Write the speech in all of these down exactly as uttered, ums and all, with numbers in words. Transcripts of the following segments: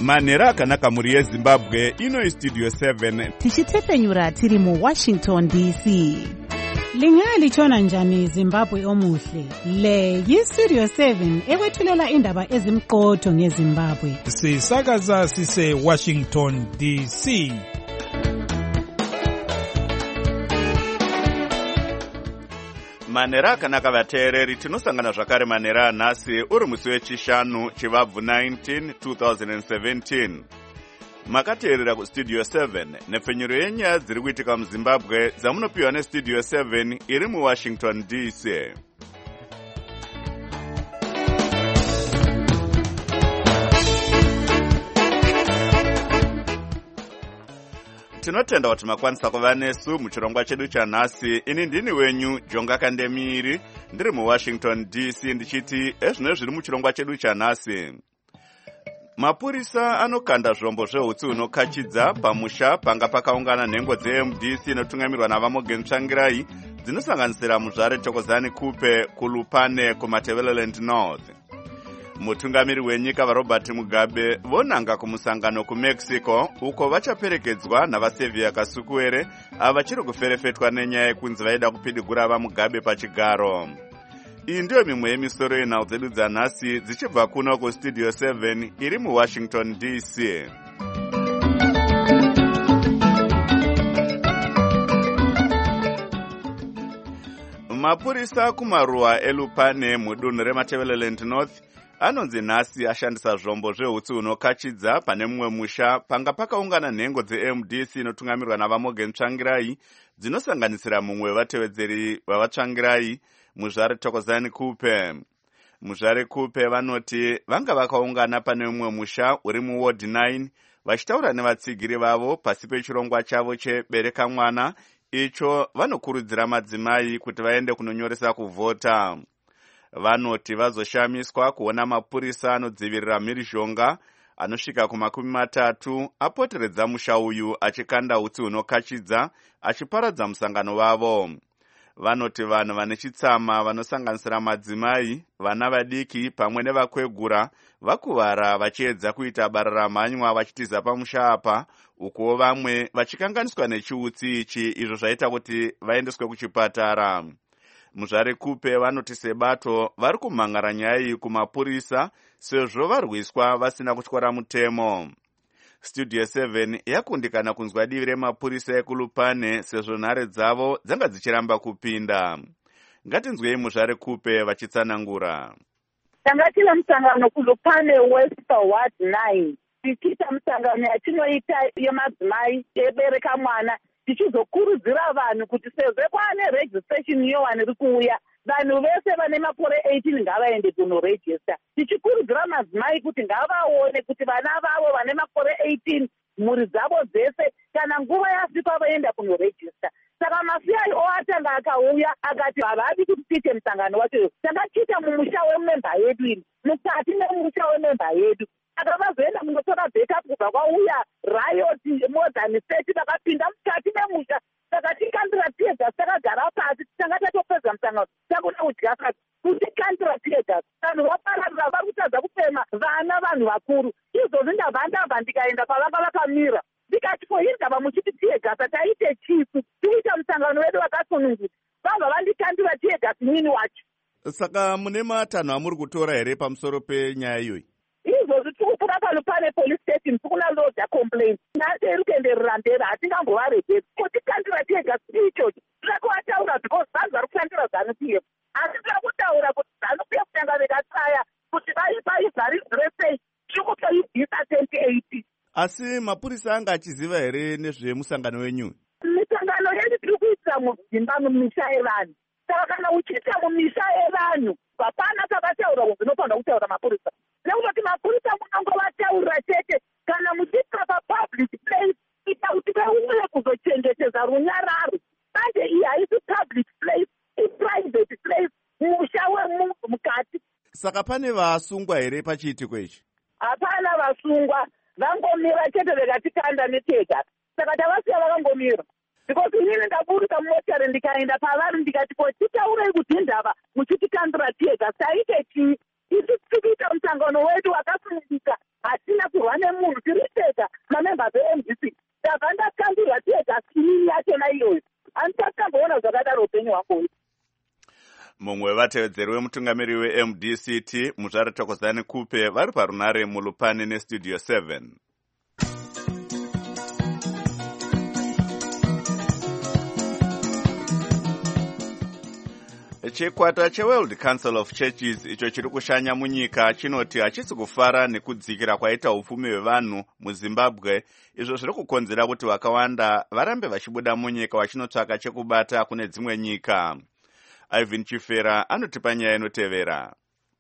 manhero akanaka muri yezimbabwe. Ino Studio seven tichitefenyura tiri mu Washington D C. Lingalitshona njani Zimbabwe omuhle? Le yi-Studio seven ekwethulela indaba ezimqotho ngeZimbabwe. Sisakaza sise Washington D C. manhero akanaka vateereri, tinosangana zvakare manhero anhasi uri musi wechishanu chivabvu nineteen twenty seventeen. Makateerera kustudio seven nepfenyuro yenyaya dziri kuitika muZimbabwe dzamunopiwa nestudio seven iri muWashington D C. Tinotenda kuti makwanisa kuva nesu muchirongwa chedu chanhasi. Ini ndini wenyu Jonga Kandemiri, ndiri muWashington D C, ndichiti ezvino zviri muchirongwa chedu chanhasi. Mapurisa anokanda zvombo zveutsi hunokachidza pamusha panga pakaungana nhengo dze-M D C inotungamirwa naVamogen Tsvangirai dzinosanganisira muzvare Thokozani Kupe kuLupane kuMatabeleland North. Mutungamiri wenyika vaRobert Mugabe vonanga kumusangano kuMexico uko vachaperekedzwa navaSevia Kasukuwere ava vachiri kuferefetwa nenyaya yekunzi vaida kupidigura vaMugabe pachigaro. Iyi ndiyo mimwe yemisoro yenhau dzedu dzanhasi dzichibva kuno kustudio seven iri muWashington D C. Mapurisa kumaruwa eLupane mudunhu reMatabeleland North anonzi nhasi ashandisa zvombo zveutsi hunokachidza pane mumwe musha panga pakaungana nhengo dze-M D C inotungamirwa naVamogen Tsvangirai dzinosanganisira mumwe wevatevedzeri vavatsvangirai muzvare Thokozani Kupe. Muzvare Kupe vanoti vanga vakaungana pane mumwe musha uri muward nine vachitaura nevatsigiri vavo pasi pechirongwa chavo chebereka mwana icho vanokurudzira madzimai kuti vaende kunonyoresa kuvhota. Vanoti vazoshamiswa kuona mapurisa anodzivirira mhirizhonga anosvika kumakumi matatu apoteredza musha uyu achikanda utsi hunokachidza achiparadza musangano wavo. Vanoti vanhu vane chitsama vanosanganisira madzimai, vana vadiki pamwe nevakwegura vakuvara vachiedza kuita bararamhanywa vachitiza pamusha apa, uko vamwe vachikanganiswa nechiutsi ichi izvo zvaita kuti vaendeswe kuchipatara. Muzvare Kupe vanoti sebato vari kumhangara nyaya iyi kumapurisa sezvo varwiswa vasina kutyora mutemo. Studio seven yakundikana kunzwa divi remapurisa ekuLupane sezvo nhare dzavo dzanga dzichiramba kupinda. Ngatinzwei Muzvare Kupe vachitsanangura. Tanga tine musangano kuLupane West Ward nine. Tichiita musangano yatinoita yemadzimai ebereka mwana. Tichizokurudzira vanhu kuti sezvo kwaane registration yowani iri kuuya, vanhu vese vane makore eighteen ngavaende kunorejista. Tichikurudzira madzimai kuti ngavaone kuti vana vavo vane makore eighteen mhuri dzavo dzese kana nguva yasvika vaenda kunorejista. Saka mafiyai oatanga akauya akati havadi kuti tiite musangano wacho, takachiita mumusha wememba yedu ini, mukati memusha wememba yedu. Aka vazoenda kundotora backup kubva kwauya riot more than thirty vakapinda mukati memusha. Saka tikandira tegas takagara pasi tanga tatopedza musangano takuda kudya kati kutikandira tegas vanhu vapararira vari kutadza kufema vana vanhu vakuru. Izvozvi ndabva ndabva ndikaenda pavanga vakamira ndikati ko hii ndabva muchiti tegasa taite chifu tiita musangano wedu wakasununguka vabva vandikandira tegas mwini wacho. Saka mune matanho amuri kutora here pamusoro penyaya iyoyi? Izvozvi tikupfuura pano pane police station tikuna lodha complaint nhasi iri kuenderera mberi hatingambovaregedzi kutikandira tegas ichocho tira kuvataura because vanhu vari kushandira ZANU-P F asi tira kutaura kuti ZANU-P F tanga vekatsaya kuti vaivharidzire sei tiri kutoibvisa twenty eighty. Asi mapurisa anga achiziva here nezvemusangano wenyu? Misangano yedu tiri kuitira mudzimba mumisha yevanhu. Saka kana uchiita mumisha yevanhu hapana takataura kuti zvinofanira kutaura mapurisa. Nekuti mapurisa munongovataurira chete kana muchiita papublic place ita kuti vauye kuzochengetedza runyararo. Manje iyi haisi public place, iprivate place, musha wemunhu mukati. Saka pane vasungwa here pachiitiko ichi? Hapana vasungwa, vangomira chete vekatikanda netega. Saka tavasiya vakangomira. Because inini ndaburuka mumotari ndikaenda pavari ndikati ko titaurei kuti ndava muchitikandira tega saite chii. Isi tikuita musangano wedu wakasunungika, hatina kurwa nemunhu members e-M D C ndabva ndakandurwa tiedha skini yachona iyoyo. Handisati tamboona zvakadaro upenyu hwako. Mumwe wevatevedzeri wemutungamiri we-M D C T Muzvare Thokozani Kupe vari parunare mulupani nestudio seven. Chikwata cheWorld Council of Churches icho chiri kushanya munyika chinoti hachisi kufara nekudzikira kwaita upfumi hwevanhu muZimbabwe, izvo zviri kukonzera kuti vakawanda varambe vachibuda munyika vachinotsvaka chekubata kune dzimwe nyika. Ivan Chifera anotipa nyaya inotevera.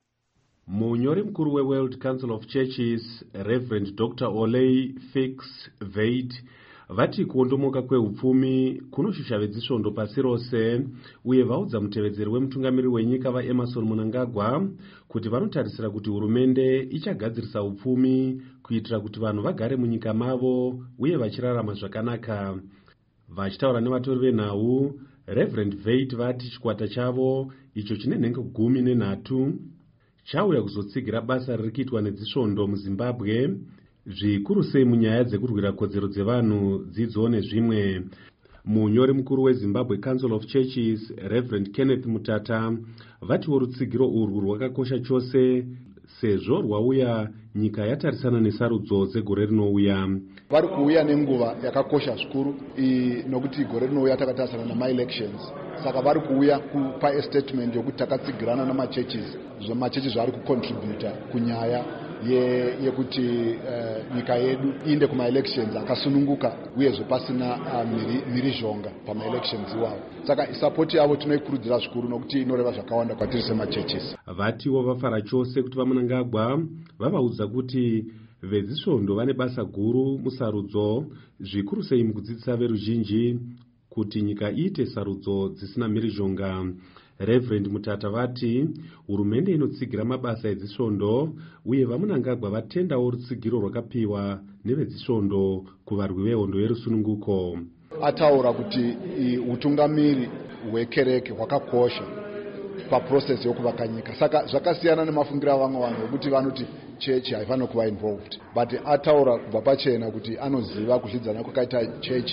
Munyori mukuru weWorld Council of Churches Reverend Doctor Olay Fix Veit vati kuondomoka kweupfumi kunoshusha vedzisvondo pasi rose, uye vaudza mutevedzeri wemutungamiri wenyika vaEmerson Mnangagwa kuti vanotarisira kuti hurumende ichagadzirisa upfumi kuitira kuti vanhu vagare munyika mavo uye vachirarama zvakanaka. Vachitaura nevatori venhau, Reverend Veit vati chikwata chavo icho chine nhengo gumi nenhatu chauya kuzotsigira basa riri kuitwa nedzisvondo muZimbabwe, zvikuru sei munyaya dzekurwira kodzero dzevanhu, dzidzo nezvimwe. Munyori mukuru weZimbabwe Council of Churches Reverend Kenneth Mutata vatiwo rutsigiro urwu rwakakosha chose sezvo rwauya nyika yatarisana nesarudzo dzegore rinouya. Vari kuuya nenguva yakakosha zvikuru nokuti gore rinouya takatarisana nama-elections, saka vari kuuya kupa estatement yokuti takatsigirana namachurches, zvamachurches zvari kucontributa kunyaya yekuti uh, nyika yedu iende kuma-elections akasununguka uyezve pasina uh, mhirizhonga pama-elections iwawo. Saka support yavo tinoikurudzira zvikuru nokuti inoreva zvakawanda kwatiri semachurches. Vatiwo vafara chose kuti vaMnangagwa vavaudza kuti vedzisvondo vane basa guru musarudzo, zvikuru sei mukudzidzisa veruzhinji kuti nyika iite sarudzo dzisina mhirizhonga. Reverend Mutata vati hurumende inotsigira mabasa edzisvondo uye vaMnangagwa vatendawo rutsigiro rwakapiwa nevedzisvondo kuvarwi vehondo yerusununguko. Ataura kuti utungamiri hwekereke hwakakosha paprocess yokuvaka nyika, saka zvakasiyana nemafungiro avamwe vanhu vekuti vanoti chechi haifanira kuva involved, but ataura kubva pachena kuti anoziva kuzvidzana kwakaita chechi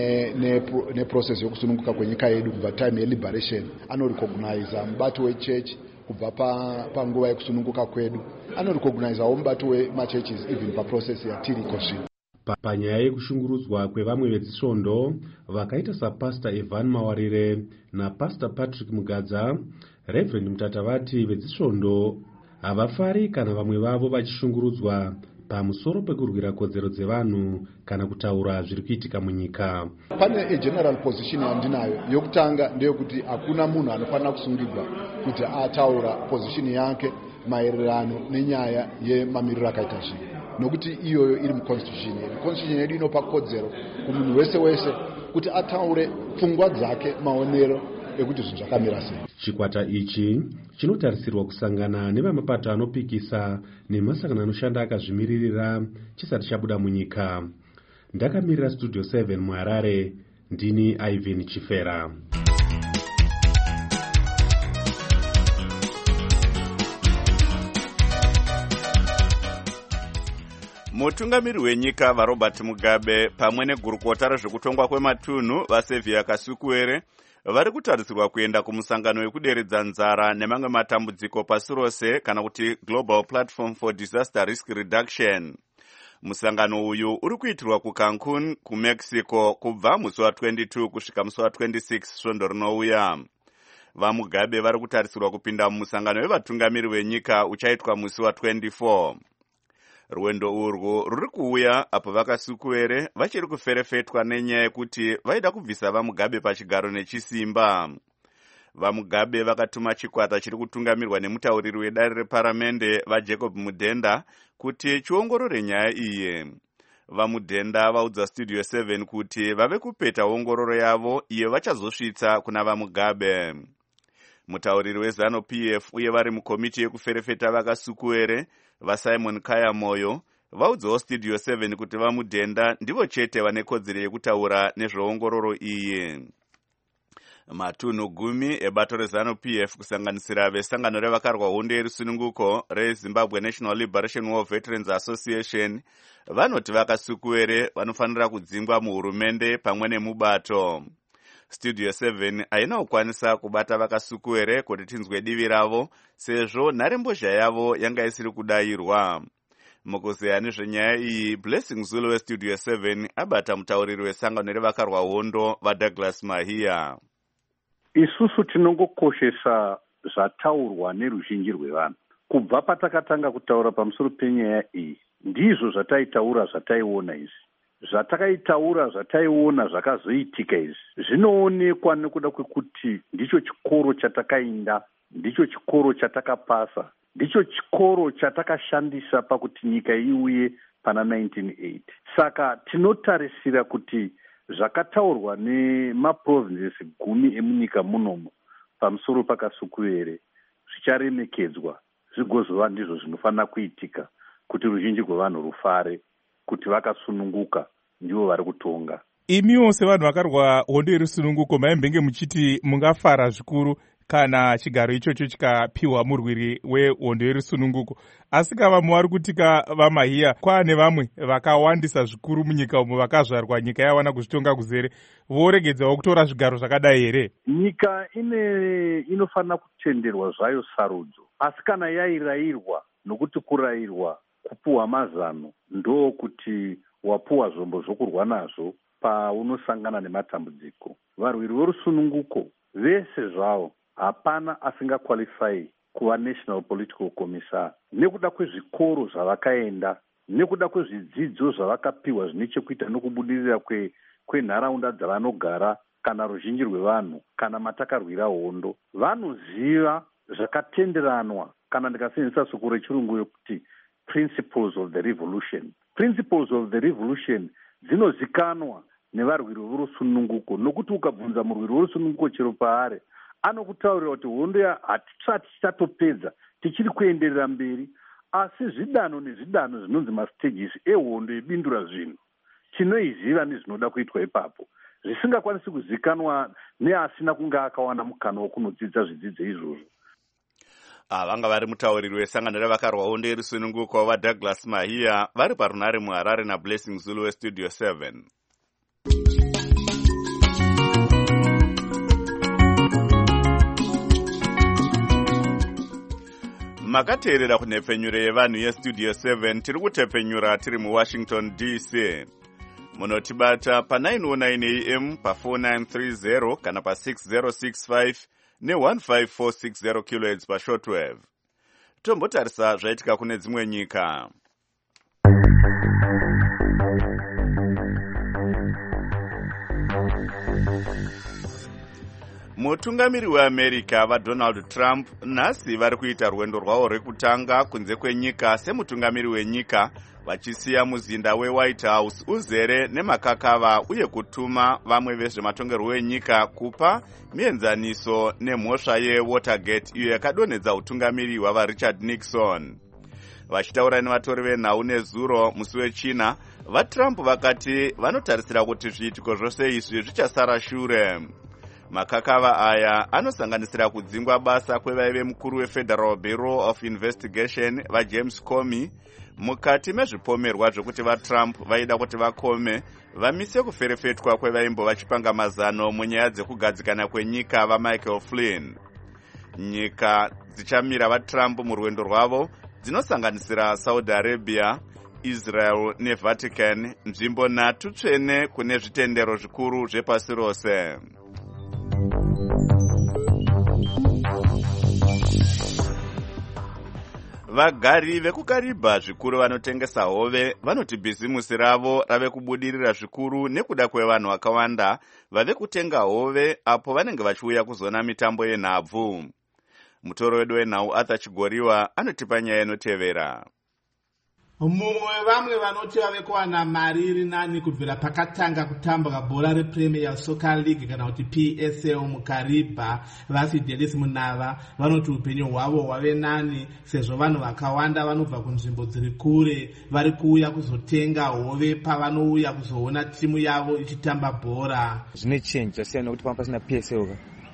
neprocess ne, ne yokusununguka kwenyika yedu kubva time yeliberation. Anorecognize mubato wechechi kubva panguva yekusununguka kwedu, anorecognizewo mubato wemachurches even paprocess yatiriko zvino. Panyaya yekushungurudzwa kwevamwe vedzisvondo vakaita sapastor Evan Mawarire napastor Patrick Mugadza, Reverend Mutata vati vedzisvondo havafari kana vamwe vavo vachishungurudzwa pamusoro pekurwira kodzero dzevanhu kana kutaura zviri kuitika munyika. Pane a general position yandinayo. Yokutanga ndeyekuti hakuna munhu anofanira kusungirwa kuti ataura position yake maererano nenyaya yemamiriro akaita zvinhu, nokuti iyoyo iri muconstitution yedu. Constitution yedu inopa kodzero kumunhu wese wese kuti ataure pfungwa dzake, maonero ekuti zvinhu zvakamira sei. Chikwata ichi chinotarisirwa kusangana nevamapato anopikisa nemasangano anoshanda akazvimiririra chisati chabuda munyika. Ndakamirira studio seven muHarare, ndini Ivan Chifera. Mutungamiri wenyika vaRobert Mugabe pamwe negurukota rezvekutongwa kwematunhu vaSevia Kasukuwere vari kutarisirwa kuenda kumusangano wekuderedza nzara nemamwe matambudziko pasi rose kana kuti Global Platform for Disaster Risk Reduction. Musangano uyu uri kuitirwa kuCancun kuMexico kubva musi wa twenty-two kusvika musi wa twenty-six svondo rinouya. VaMugabe vari kutarisirwa kupinda mumusangano wevatungamiri wenyika uchaitwa musi wa twenty-four. Rwendo urwu ruri kuuya apo vaKasukuwere vachiri kuferefetwa nenyaya yekuti vaida kubvisa vaMugabe pachigaro nechisimba. VaMugabe vakatuma chikwata chiri kutungamirwa nemutauriri wedare reparamende vaJacob Mudenda kuti chiongorore nyaya iyi. VaMudenda vaudza studio seven kuti vave kupeta ongororo yavo iyo vachazosvitsa kuna vaMugabe. Mutauriri weZanu P F uye vari mukomiti yekuferefeta vaKasukuwere vaSimon Kayamoyo vaudzawo studio seven kuti vaMudenda ndivo chete vane kodzero yekutaura nezveongororo iyi. Matunhu gumi ebato rezanu P F kusanganisira vesangano revakarwa hondo yerusununguko reZimbabwe National Liberation War Veterans Association vanoti vakasukuwere vanofanira kudzingwa muhurumende pamwe nemubato. Studio seven haina kukwanisa kubata vakasukuwere kuti tinzwe divi ravo sezvo nharembozha yavo yanga isiri kudayirwa. Mukuzeya nezvenyaya iyi, Blessing Zulu weStudio seven abata mutauriri wesangano revakarwa hondo vaDouglas Mahia. Isusu tinongokoshesa zvataurwa neruzhinji rwevanhu. Kubva patakatanga kutaura pamusoro penyaya iyi, ndizvo zvataitaura zvataiona izvi. Zvatakaitaura zvataiona zvakazoitika izvi zvinoonekwa nekuda kwekuti ndicho chikoro chatakaenda, ndicho chikoro chatakapasa, ndicho chikoro chatakashandisa pakuti nyika iuye pana nineteen eighty. Saka tinotarisira kuti zvakataurwa nemaprovinces gumi emunyika munomu pamusoro pakasukuwere zvicharemekedzwa, zvigozova ndizvo zvinofanira kuitika kuti ruzhinji rwevanhu rufare kuti vakasununguka ndivo vari kutonga. Imiwo sevanhu vakarwa hondo yerusununguko maimbenge muchiti mungafara zvikuru kana chigaro ichocho chikapiwa murwiri wehondo yerusununguko. Asi kavamwe vari kutika vaMahia, kwaane vamwe vakawandisa zvikuru munyika umo vakazvarwa nyika yawana kuzvitonga kuzere, voregedzawo kutora zvigaro zvakadai here? Nyika ine inofanira kutenderwa zvayo sarudzo, asi kana yairayirwa, nokuti kurayirwa kupuwa mazano ndo kuti wapuwa zvombo zvokurwa nazvo paunosangana nematambudziko. Varwiri vorusununguko vese zvavo hapana asingakwalifai kuva National Political Commissar nekuda kwezvikoro zvavakaenda, nekuda kwezvidzidzo zvavakapiwa zvine chekuita nokubudirira kwe kwenharaunda dzavanogara kana ruzhinji rwevanhu kana matakarwira hondo. Vanoziva zvakatenderanwa, kana ndikasenzesa soko rechirungu yokuti principles of the revolution. Principles of the revolution dzinozikanwa nevarwiri vorusununguko, nokuti ukabvunza murwiri vorusununguko chero paari anokutaurira kuti hondo hatisati tichatopedza, tichiri kuenderera mberi, asi zvidano nezvidano zvinonzi mastages ehondo yebindura zvinhu tinoiziva nezvinoda kuitwa ipapo, zvisingakwanisi kuzikanwa neasina kunga akawana mukana wokunodzidza zvidzidzo izvozvo. Vanga vari mutauriri wesangano revakarwa hondo yerusununguko vaDouglas Mahia vari parunare muHarare naBlessing Zulu weStudio seven. Makateerera kunhepfenyuro yevanhu yeStudio seven, tiri kutepenyura tiri muWashington D C. Munotibata pa nine oh nine A M pa four nine three zero kana pa six zero six five ne one five four six zero kilohertz pa shortwave. Tombotarisa zvaitika kune dzimwe nyika. Mutungamiri weAmerica vaDonald Trump nhasi vari kuita rwendo rwavo rwekutanga kunze kwenyika semutungamiri wenyika, vachisiya muzinda weWhite House uzere nemakakava uye kutuma vamwe vezvematongerwo wenyika kupa mienzaniso nemhosva yeWatergate iyo yakadonhedza utungamiri hwavaRichard Nixon. Vachitaura nevatori venhau nezuro musi wechina, vaTrump vakati vanotarisira kuti zviitiko zvose izvi zvichasara shure. Makakava aya anosanganisira kudzingwa basa kwevaive mukuru weFederal Bureau of Investigation vaJames Comey mukati mezvipomerwa zvokuti vaTrump vaida kuti vakome vamise kuferefetwa kwevaimbo vachipanga mazano munyaya dzekugadzikana kwenyika vaMichael Flynn. Nyika dzichamira vaTrump murwendo rwavo dzinosanganisira Saudi Arabia, Israel neVatican, nzvimbo nhatu tsvene kune zvitendero zvikuru zvepasi rose. Vagari vekuKariba zvikuru vanotengesa hove vanoti bhizimusi ravo rave kubudirira zvikuru nekuda kwevanhu vakawanda vave kutenga hove apo vanenge vachiuya kuzoona mitambo yenhabvu. Mutoro wedu wenhau Arthur Chigoriwa anotipa nyaya inotevera. Mumwe wevamwe vanoti vave kuwana mari iri nani kubvira pakatanga kutambwa bhora rePremier Soccer League kana kuti P S L muKariba, vaFidelis Munava vanoti upenyu hwavo hwave nani sezvo vanhu vakawanda vanobva kunzvimbo dziri kure vari kuuya kuzotenga hove pavanouya kuzoona timu yavo ichitamba bhora. Zvine change zvasiyana nekuti pamba pasina P S L ka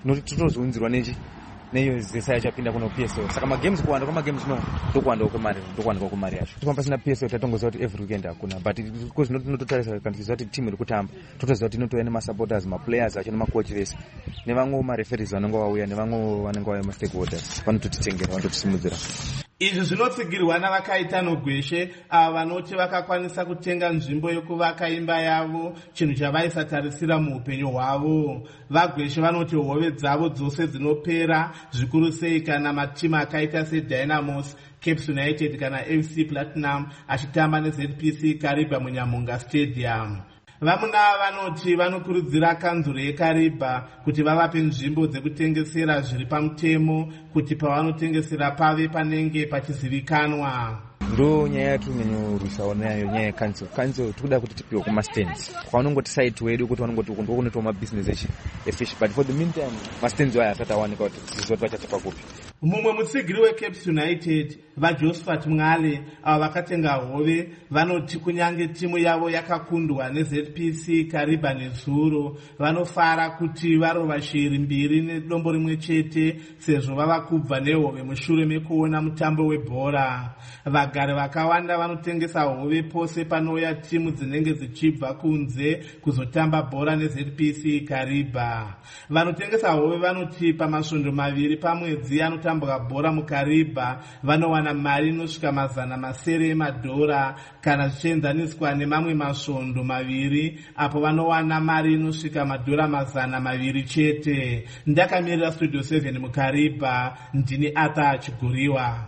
totozounzirwa nechi neyo zesa yachapinda kuno P S L. Saka magames kuwanda kwa magames no ndokuwanda kwemari ndokuwanda kwemari yacho. Tipamba pasina P S L tatongoza kuti every weekend hakuna, but because not nototarisa kana kuti team iri kutamba totoziva kuti inotoya nema supporters, ma players acho nema coach vese nevamwe ma referees vanenge vauya nevamwe vanenge vauya ma stakeholders vanototitengera vanototisimudzira. Izvi zvinotsigirwa navakaita Nogweshe ava vanoti vakakwanisa kutenga nzvimbo yekuvaka imba yavo, chinhu chavaisatarisira muupenyu hwavo. VaGweshe vanoti hove dzavo dzose dzinopera, zvikuru sei kana matimu akaita seDynamos, Cape United kana F C Platinum achitamba neZ P C Kariba muNyamunga Stadium. Vamuna vanoti vanokurudzira kanzuro yeKariba kuti vavape nzvimbo dzekutengesera zviri pamutemo kuti pavanotengesera pave panenge pachizivikanwa. Ndo nyaya yatinonyorwisawo nayo nyaya yekanzuro. Kanzuro tikuda kuti tipiwe kumastands kwaunongoti site wedu kuti vanongoti uku ndokunoitwa mabusiness efish, but for the meantime mastands aya asati awanika kuti tizoti vachachapa kupi. Mumwe mutsigiri weCape United vaJosephat Mwale ava vakatenga hove vanoti kunyange timu yavo yakakundwa neZ P C Kariba nezuro vanofara kuti varova shiri mbiri nedombo rimwe chete sezvo vava kubva nehove mushure mekuona mutambo webhora. Vagari vakawanda vanotengesa hove pose panouya timu dzinenge dzichibva kunze kuzotamba bhora neZ P C Kariba. Vanotengesa hove vanoti pamasvondo maviri pamwedzi anotambwa bhora muKariba vanowana mari inosvika mazana masere emadhora kana zvichienzaniswa nemamwe masvondo maviri apo vanowana mari inosvika madhora mazana maviri chete. Ndakamirira Studio seven muKariba, ndini Arthur Chiguriwa.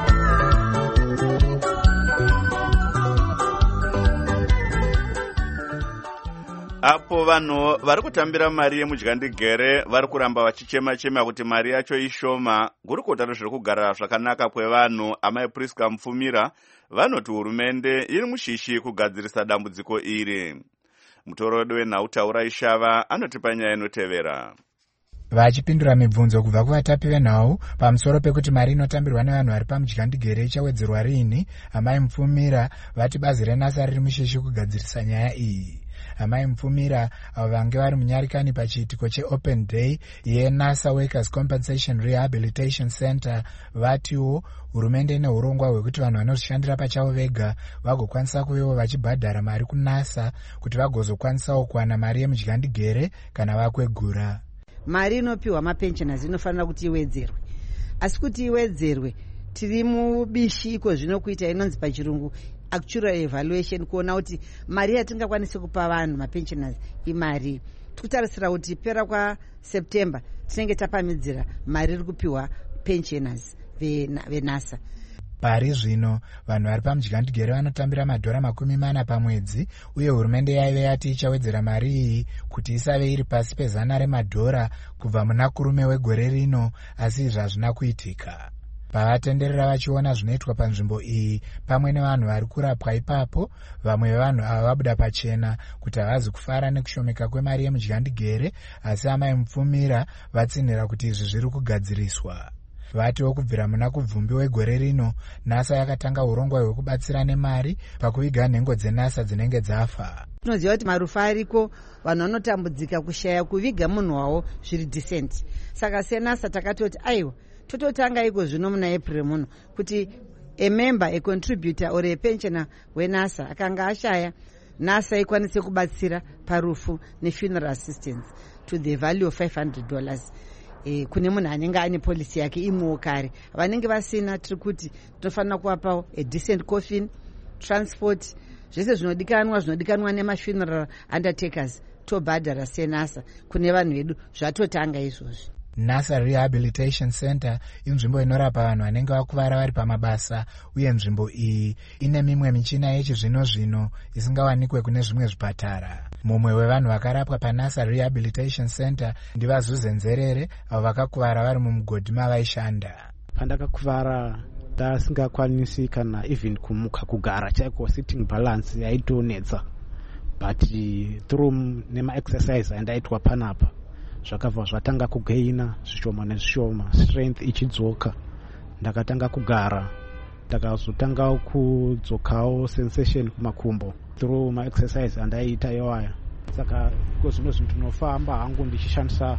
Apo vanhu vari kutambira mari yemudyandigere vari kuramba vachichema-chema kuti mari yacho ishoma. Gurukota rezviri kugara zvakanaka kwevanhu Amai Priska Mufumira vanoti hurumende iri mushishi kugadzirisa dambudziko iri. Mutorodi wenhau Ishava anotipa nyaya inotevera. Vachipindura mibvunzo kubva kuvatapi venhau pamusoro pekuti mari inotambirwa nevanhu vari pamudyandigere ichawedzerwa riini, Amai Mufumira vati bazi reNASA riri mushishi kugadzirisa nyaya iyi. Amai Mufumira avo vange vari munyarikani pachiitiko cheOpen Day yeNASA Workers Compensation Rehabilitation Center vatiwo hurumende ine urongwa hwekuti vanhu vanozvishandira pachavo vega vagokwanisa kuvewo vachibhadhara mari kuNASA kuti vagozokwanisawo kuwana mari yemudyandigere kana vakwegura. Mari inopiwa mapensioners inofanira kuti iwedzerwe, asi kuti iwedzerwe tiri mubishi iko zvinokuita inonzi pachirungu actual evaluation, kuona kuti mari yatingakwanisa kupa vanhu mapensioners imari. Tikutarisira kuti pera kwa September tinenge tapamidzira mari iri kupiwa pensioners veNASA. Pari zvino vanhu vari pamudyandigere vanotambira madhora makumi mana pamwedzi, uye hurumende yaive yati ichawedzera mari iyi kuti isave iri pasi pezana remadhora kubva muna kurume wegore rino, asi izvi hazvina kuitika. Pavatenderera vachiona zvinoitwa panzvimbo iyi pamwe nevanhu vari kurapwa ipapo, vamwe vevanhu ava vabuda pachena kuti havazi kufara nekushomeka kwemari yemudyandigere, asi Amai Mufumira vatsinhira kuti izvi zviri kugadziriswa. Vatiwo kubvira muna kubvumbi wegore rino NASA yakatanga urongwa hwekubatsira nemari pakuviga nhengo dzeNASA dzinenge dzafa. Tinoziva kuti marufa ariko, vanhu vanotambudzika kushaya kuviga munhu wavo zviri decent. Saka seNASA takatoti aiwa tototanga iko zvino muna April muno kuti a member, a contributor or a pensioner weNASA akanga ashaya, NASA ikwanise kubatsira parufu nefuneral assistance to the value of five hundred dollars. E, kune munhu anenge ane policy yake imwewo kare. Vanenge vasina tiri kuti tofanira kuvapawo a decent coffin, transport, zvese zvinodikanwa zvinodikanwa nemafuneral undertakers tobhadhara seNASA kune vanhu vedu, zvatotanga izvozvi. NASA Rehabilitation Center inzvimbo inorapa vanhu vanenge vakuvara vari pamabasa, uye nzvimbo iyi ine mimwe michina yechizvino zvino isingawanikwe kune zvimwe zvipatara. Mumwe wevanhu vakarapwa paNASA Rehabilitation Center ndivaZuze Nzerere avo vakakuvara vari mumugodhi mavaishanda. Pandakakuvara ndasingakwanisi kana even kumuka kugara chaiko, sitting balance yaitonetsa, but through nema exercise andaitwa panapa zvakabva zvatanga kugaina zvishoma nezvishoma, strength ichidzoka, ndakatanga kugara, ndakazotanga kudzokawo sensation kumakumbo through ma exercise andaiita iwaya. Saka kozvino zvinhu ndinofamba hangu ndichishandisa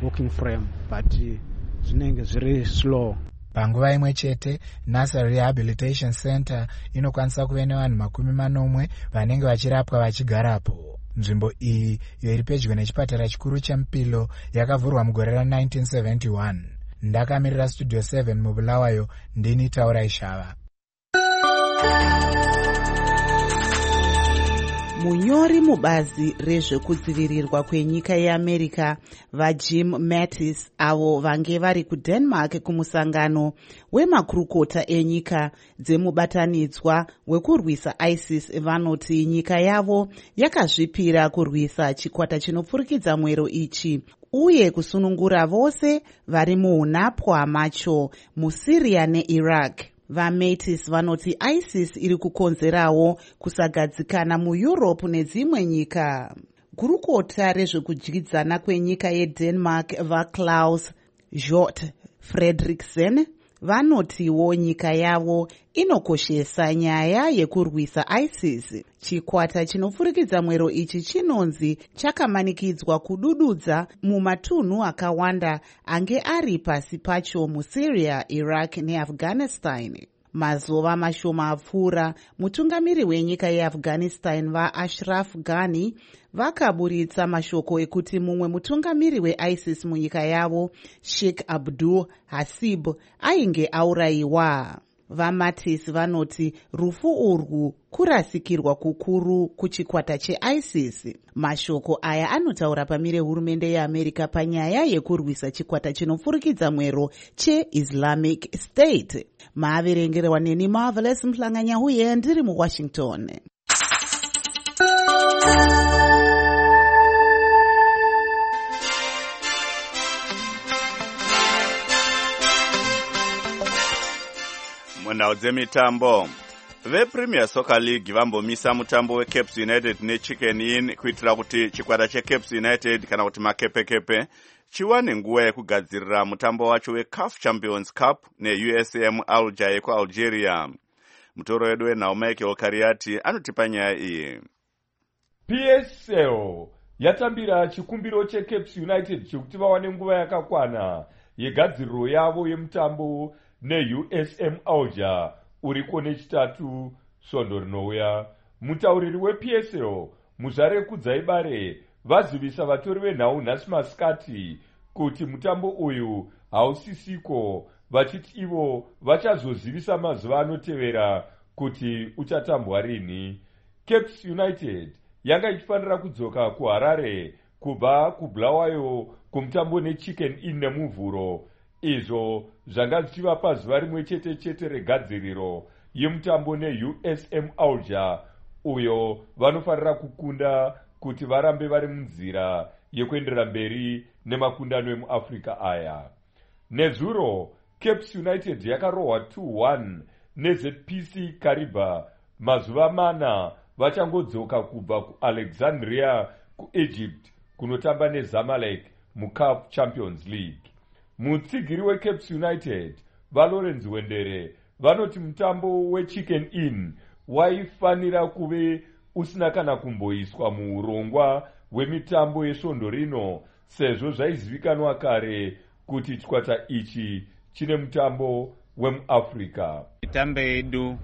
walking frame but zvinenge zviri slow. Panguva imwe chete Nasa Rehabilitation Center inokwanisa kuve nevanhu makumi manomwe vanenge vachirapwa vachigarapo. Nzvimbo iyi iyo iri pedyo nechipatara chikuru cheMupilo yakavhurwa mugore ra-nineteen seventy-one. Ndakamirira Studio seven mubulawayo ndini Taura Ishava. Munyori mubazi rezvekudzivirirwa kwenyika yeAmerica vaJim Mattis avo vange vari kuDenmark kumusangano wemakurukota enyika dzemubatanidzwa wekurwisa ISIS vanoti nyika yavo yakazvipira kurwisa chikwata chinopfurikidza mwero ichi uye kusunungura vose vari muunapwa macho muSyria neIraq. VaMattis vanoti ISIS iri kukonzerawo kusagadzikana muEurope nedzimwe nyika. Gurukota rezvekudyidzana kwenyika yeDenmark vaClaus Hjort Frederiksen vanotiwo nyika yavo inokoshesa nyaya yekurwisa ISIS. Chikwata chinopfurikidza mwero ichi chinonzi chakamanikidzwa kudududza mumatunhu akawanda ange ari pasi pacho muSyria, Iraq neAfghanistan. Mazuva mashoma apfuura, mutungamiri wenyika yeAfghanistan vaAshraf Ghani vakaburitsa mashoko ekuti mumwe mutungamiri weISIS munyika yavo, Sheikh Abdul Hasib, ainge aurayiwa. VaMattis vanoti rufu urwu kurasikirwa kukuru kuchikwata cheISIS. Mashoko aya anotaura pamire hurumende yeAmerica panyaya yekurwisa chikwata chinopfurikidza mwero cheIslamic State. Maaverengerewa neni Marvelous Mhlanganya ndiri muWashington. Munhau dzemitambo, vePremier Soccer League vambomisa mutambo weCaps United neChicken Inn kuitira kuti chikwata cheCaps United kana kuti makepekepe chiwane nguva yekugadzirira mutambo wacho weCAF Champions Cup neU S M Alger yekuAlgeria. Mutoro wedu wenhau Michael Kariati anotipa nyaya iyi. P S L yatambira chikumbiro cheCaps United chekuti vawane nguva yakakwana yegadziriro yavo yemutambo neU S M Alger uriko nechitatu svondo rinouya. Mutauriri weP S L Muzare Kudzaibare vazivisa vatori venhau nhasi masikati kuti mutambo uyu hausisiko, vachiti ivo vachazozivisa mazuva anotevera kuti uchatambwa rini. Caps United yanga ichifanira kudzoka kuHarare kubva kuBulawayo kumutambo neChicken Inn nemuvhuro, izvo zvanga zvichivapa zuva rimwe chete chete regadziriro yemutambo neU S M Alger uyo vanofanira kukunda kuti varambe vari munzira yekuenderera mberi nemakundano emuAfrica aya. Nezuro Caps United yakarohwa two one neZ P C Kariba mazuva mana vachangodzoka kubva kuAlexandria kuEgypt kunotamba neZamalek muCAF Champions League. Mutsigiri weCaps United vaLawrence Wendere vanoti mutambo weChicken Inn waifanira kuve usina kana kumboiswa muurongwa hwemitambo yesvondo rino, sezvo zvaizivikanwa kare kuti chikwata ichi chine mutambo wemuAfrica. Mitambo yedu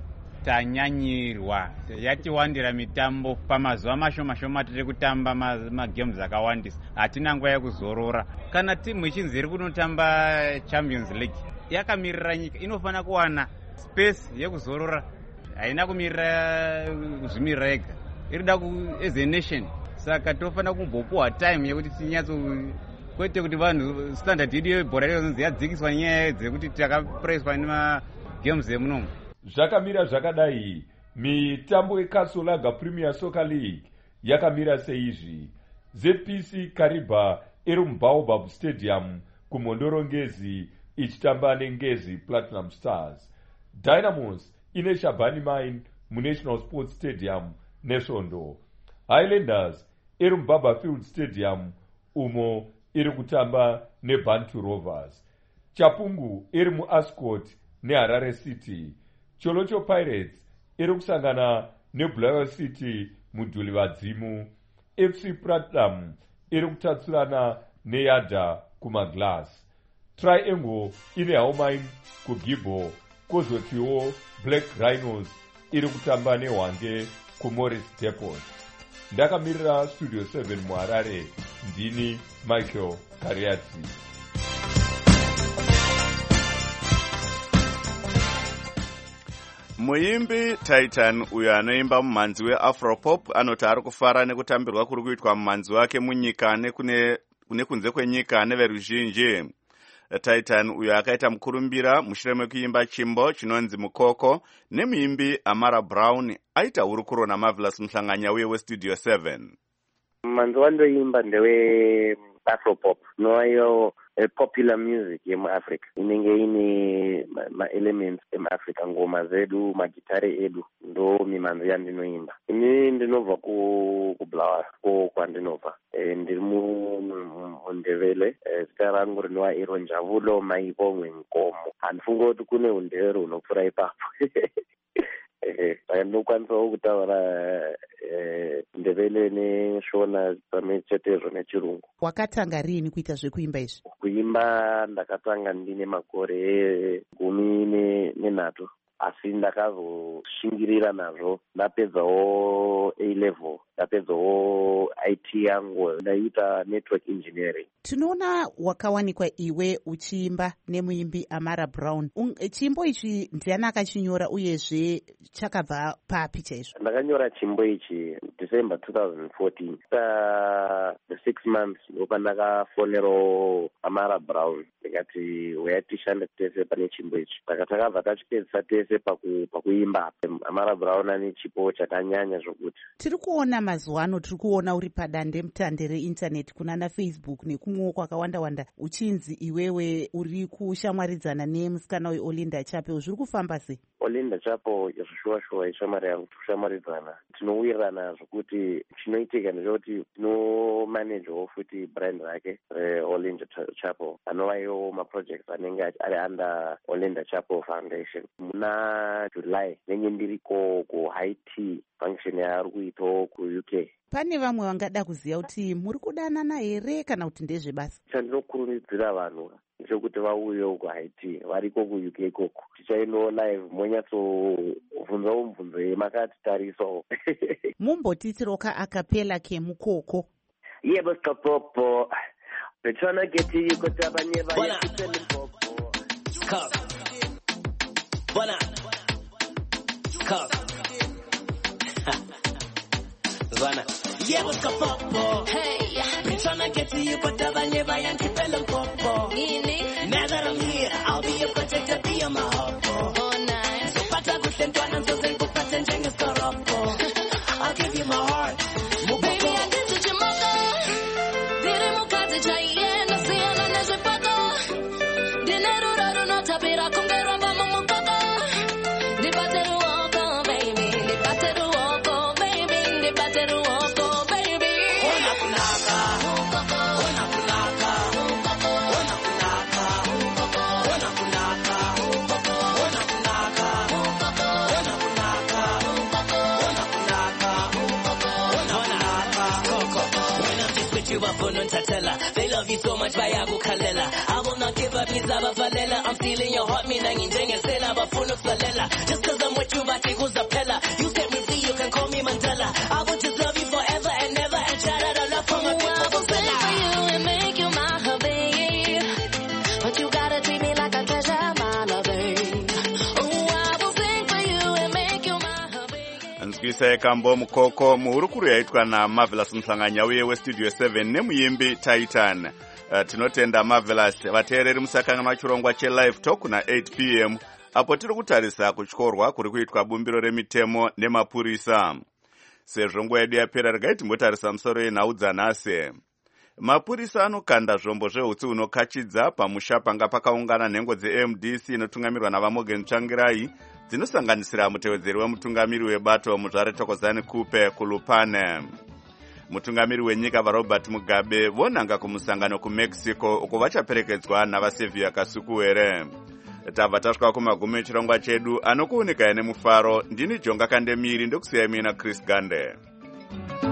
tanyanyirwa yatiwandira mitambo pamazuva mashoma shoma tiri kutamba magames akawandisa, hatina nguva yekuzorora. Kana timu ichinzi iri kunotamba Champions League yakamirira nyika inofanira kuwana space yekuzorora, haina kumirira kuzvimirira yega, irida as a nation. Saka tofanira kumbopuwa time yekuti tinyatso, kwete kuti vanhu standard yedu yebhora reyonzi yadzikiswa nyaya dzekuti takapraiswa nemagames emunomu. Zvakamira zvakadai, mitambo yeKasolaga Premier Soccer League yakamira seizvi. Z P C Kariba iri muBaobab Stadium kumhondoro Ngezi ichitamba neNgezi Platinum Stars. Dynamos ine Shabani Mine muNational Sports Stadium nesvondo. Highlanders iri muBarberfield Stadium umo iri kutamba neBantu Rovers. Chapungu iri muAscot neHarare City. Cholocho Pirates iri kusangana neBulawayo City mudhuli vadzimu. F C Platinum iri kutatsurana neYada kumaglass. Triangle ine Haumain kuGibbo, kozotiwo Black Rhinos iri kutamba neHwange kuMorris Depot. Ndakamirira Studio seven muHarare, ndini Michael Kariati. Muimbi Titan uyo anoimba mumhanzi weAfropop anoti ari kufara nekutambirwa kuri kuitwa mumhanzi wake munyika nekune kune kunze kwenyika neveruzhinji. Titan uyo akaita mukurumbira mushure mekuimba chimbo chinonzi Mukoko nemuimbi Amara Brown aita hurukuro naMarvelous Mhlanganya uye weStudio seven. Mumhanzi wandoimba ndewe Afropop, noyo popular music yemuAfrica inenge ine ma-elements emuAfrica, ngoma zedu, magitare edu, ndo mimhanzi yandinoimba. Ini ndinobva kuBulawayo ko kwandinobva, ndiri muNdebele, zita rangu rinova iro Njavulo Maivongwe Nkomo. Handifunga kuti kune undevere hunopfuura ipapo. Saka ndinokwanisawo kutaura Ndebele neShona pamwe chetezvo nechirungu. Wakatanga rini kuita zvekuimba izvi? Kuimba ndakatanga ndine makore gumi nenhatu, asi ndakazoshingirira nazvo. Ndapedzawo A level, ndapedzawo I T yangu, ndaita network engineering. Tinoona wakawanikwa iwe uchiimba nemuimbi Amara Brown. Chimbo ichi ndiani akachinyora uyezve chakabva papi chaizvo? Ndakanyora chimbo ichi December twenty fourteen. After the six months ndakaffonera Amara Brown ndikati uya tishande tese pane chimbo ichi. Saka takabva tachipedzisa tese pakuimba. Amara Brown ane chipo chakanyanya zvokuti. Tiri kuona mazuva ano, tiri kuona uri padande mutande reindaneti kunana Facebook nekumwewo kwakawanda wanda uchinzi iwewe uri kushamwaridzana nemusikana weOlinda Chapel. Zviri kufamba sei? Olinda Chapel shuwa shuwa ishamwari yangu, tushamwaridzana. Tinowirirana zvokuti chinoitika ndechoti tinomanejawo futi brand rake reOlinda Chapel, anova iwo maprojects anenge ari under Olinda Chapel Foundation. Muna July nenge ndiriko kuHaiti function yaari kuitawo kuU K. Pane vamwe vangada kuziva kuti muri kudanana here kana kuti ndezvebasa? Chandinokurudzira vanhu ndechekuti vauyewo kuHaiti, variko kuU K ikoko. Tichaendawo live monyatsobvunzawo mibvunzo yemakatitarisawo. Mumbotitiroka akapela kemukoko. Yebo skapopo. We're trying to get to you, but I'm never yet to tell you popo. Cup. Bona. Cup. Zwana. Yeah, what's up, popo? Hey, we're trying to get to you, but I'm never yet to tell you popo. Now that I'm here, I'll be your protector, be your my hopo. Oh, nice. So, pata gusentwana, so zengu patenjenga skoropo. I'll give you my heart. Baby, I get to Jamaica. Dire mukazi chaiye, nasiana nezipako. Dinero raro no tapira, kungero mbama mukako. Dipate ruoko, baby. Dipate ruoko, baby. Dipate ruoko, baby. Ona kunaka. Ona kunaka. Ona kunaka. Ona kunaka. Ona kunaka. Ona kunaka. Ona kunaka. When I'm just with you, I put on tatella. They love you so much, bayabu kalela. I will not give up, nizaba valela. I'm stealing your heart, mina nginjenge sela, bafuna kusalela. Just cause I'm with you, bati kuzapela. You set me free, you can call me Mandela. I will just love you forever and never, and shout out a love for my people. I will sing for you and make you my hubby. But you gotta treat me like a treasure, my lovey. Oh, I will sing for you and make you my hubby. Nzwisa ekambo Mukoko muhurukuru yaitwa na Marvelous Mhlanganya uye weStudio seven nemuimbi Titan. Uh, tinotenda Marvelous vateereri musakanganwa chirongwa chelive talk na eight p m apo tiri kutarisa kutyorwa kuri kuitwa bumbiro remitemo nemapurisa. Sezvo nguva yedu yapera regai timbotarisa musoro yenhau dzanhasi. Mapurisa anokanda zvombo zveutsi hunokachidza pamusha panga pakaungana nhengo dzeM D C inotungamirwa navaMorgan Tsvangirai dzinosanganisira mutevedzeri wemutungamiri webato Muzvare Thokozani Kupe kuLupane. Mutungamiri wenyika vaRobert Mugabe vonanga kumusangano kuMexico uko vachaperekedzwa navaSevia Kasukuwere. Tabva tasvika kumagumi echirongwa chedu anokuunika nemufaro. Ndini Jonga Kandemiri ndokusiyai mina Chris Gande.